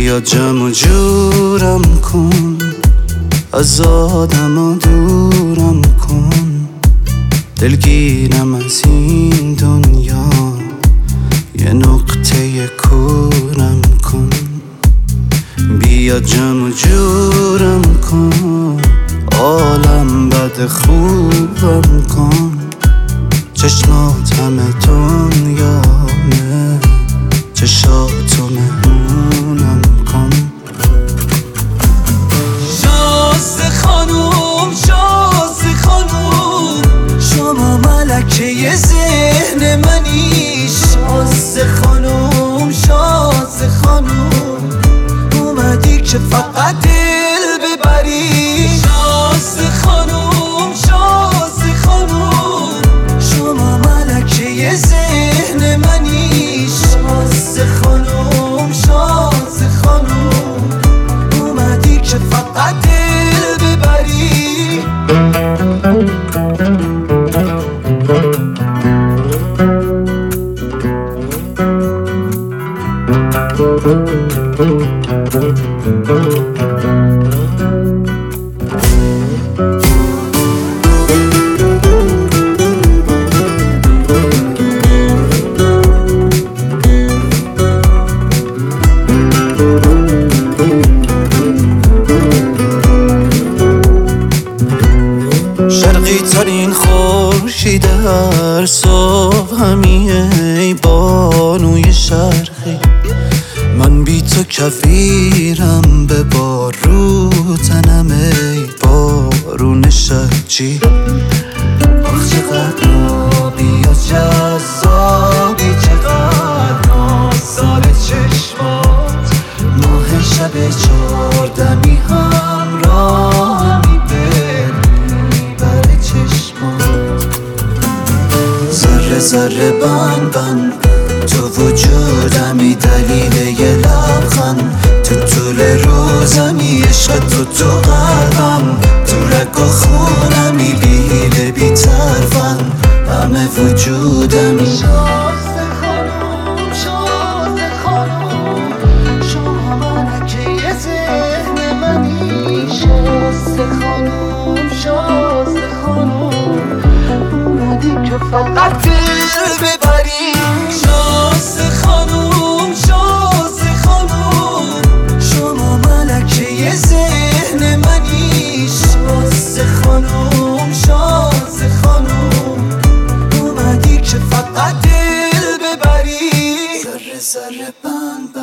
بیا جمع و جورم کن، از آدم دورم کن، دلگیرم از این دنیا، یه نقطه کورم کن. بیا جمع و جورم کن، عالم بد خوبم کن، چشمات همه دنیامه، چشاتو مهمونم کن. شازده خانوم، شازده خانوم، شما ملکه ذهن منی. شازده خانوم، شازده خانوم، اومدی که فقط دل ببری. شازده خانوم، شازده خانوم، شما ملکه ذهن منی. شازده خانوم، شازده خانوم، اومدی که فقط دل ببری. شرقی ترین خورشید هر صبح همیه، ای بانوی شرقی. من بی تو کفیرم به بارو تنم، ای بارون شجی. آخ چقدر آبی و جذابی، چقدر نازدار چشمات. ماه شب چهاردمی همراهمی بر چشمات. ذره ذره بند تو وجودمی، دلیل یه لبخند تو طول روزمی. عشق تو قلبم، تو رگ و خونمی، بی حیله بی طرفم، همه وجودمی. شازده خانوم، شازده خانوم، شما ملکه ذهن منی. شازده خانوم، شازده خانوم، اومدی که فقط دل ببری. شازده خانوم، شازده خانوم، شما ملکه ذهن منی. شازده خانوم، شازده خانوم، اومدی که فقط دل ببری. ذره ذره بند